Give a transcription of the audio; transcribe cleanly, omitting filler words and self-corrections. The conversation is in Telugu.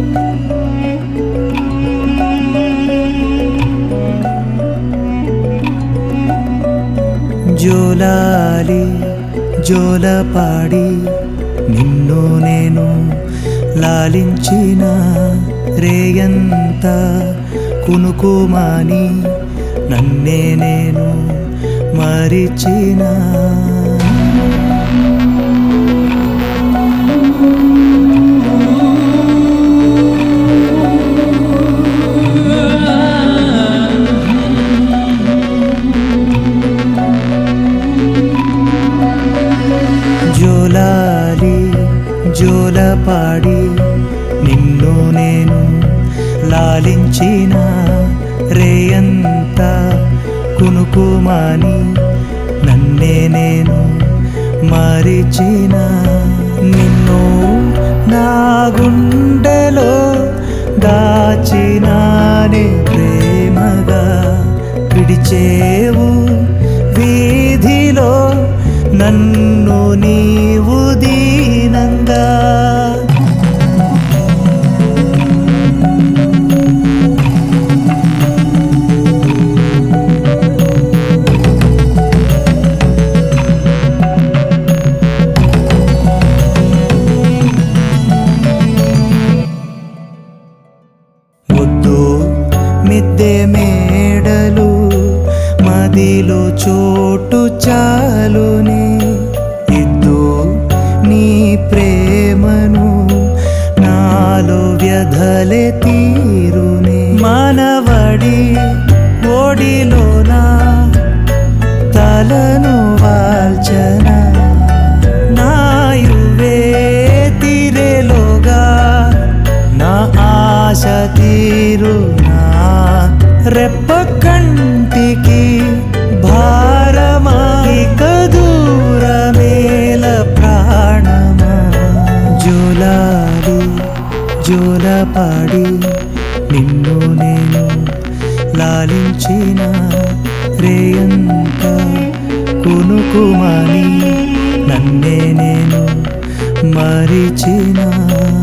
జోలాలి జోలపాడి నిన్ను నేను లాలించిన రేయంత కునుకుమాని నన్నే నేను మరిచిన జోలాలి జోలపాడి నిన్ను నేను లాలించిన రేయంత కునుకుమాని నన్నే నేను మరిచిన నిన్ను నా గుండెలో దాచినానే ప్రేమగా పిడిచేవు వీధిలో నన్ను నీవు దీనంగా వద్దు మిద్దె మేడలు మదిలో చోటు చాలుని ఇద్దు నీ ప్రేమను నాలో వ్యధలే తీరుని మానవడి ఓడిలోనా తలను వాల్చన నాయువే తీరేలోగా నా ఆశ తీరునా రెప్ప కంటికి భారమా ఇక దూరమేల ప్రాణమా జోలాలి జోలపాడి నిన్ను నేను లాలించిన రేయంత కునుకుమాని నన్నే నేను మరిచిన